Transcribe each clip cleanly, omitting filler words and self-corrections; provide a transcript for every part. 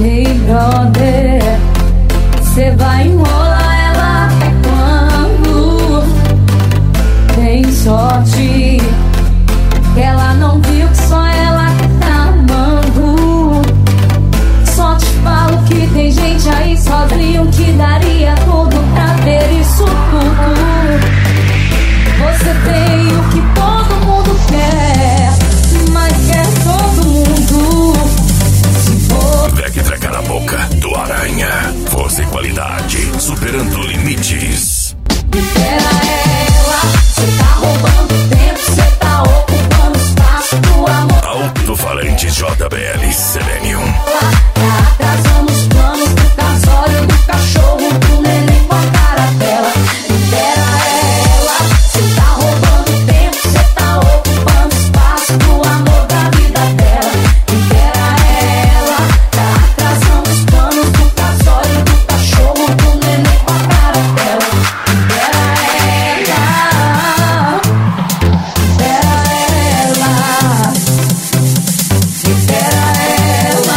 Ei, brother, cê vai enrolar ela até quando? Tem sorte que ela não viu que só ela que tá amando. Só te falo que tem gente aí sozinho que daria tudo pra ter isso tudo. Você tem o que todo mundo quer, mas quer todo mundo. Se for Vectra Cala a Boca do Aranha. Força e qualidade, superando limites. libera ela, cê tá roubando tempo, cê tá ocupando espaço do amor. Alto-falantes JBL Selenium. Tá atrasando os planos do casório do cachorro, do neném com a cara dela. Libera ela, cê tá roubando tempo, cê tá ocupando espaço do amor da vida dela. Libera ela, tá atrasando os planos do casório do cachorro, do neném com a cara dela. Libera ela, libera ela, libera ela,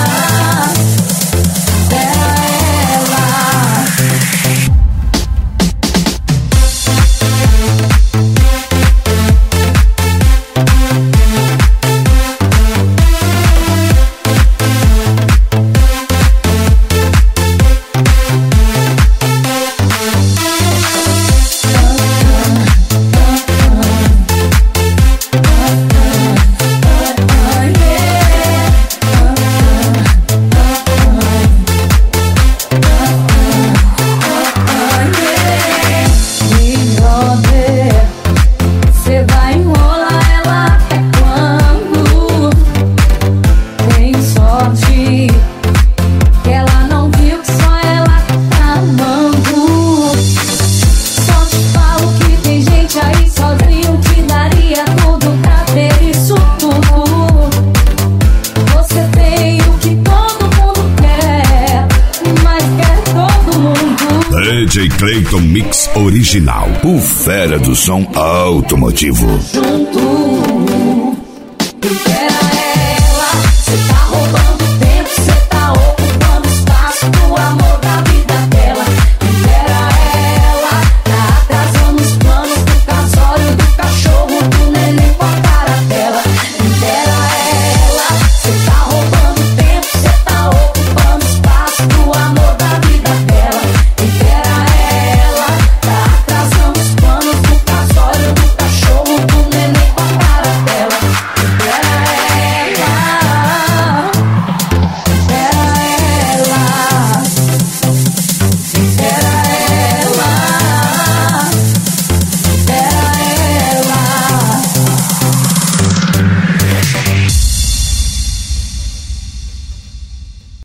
cê vai enrolar ela até quando? Tem sorte que ela não viu que só ela que tá amando. Só te falo que tem gente aí sozinho que daria tudo pra ter isso tudo. Você tem o que todo mundo quer, mas quer todo mundo. DJ Clayton Mix Original. O fera do som automotivo. Junto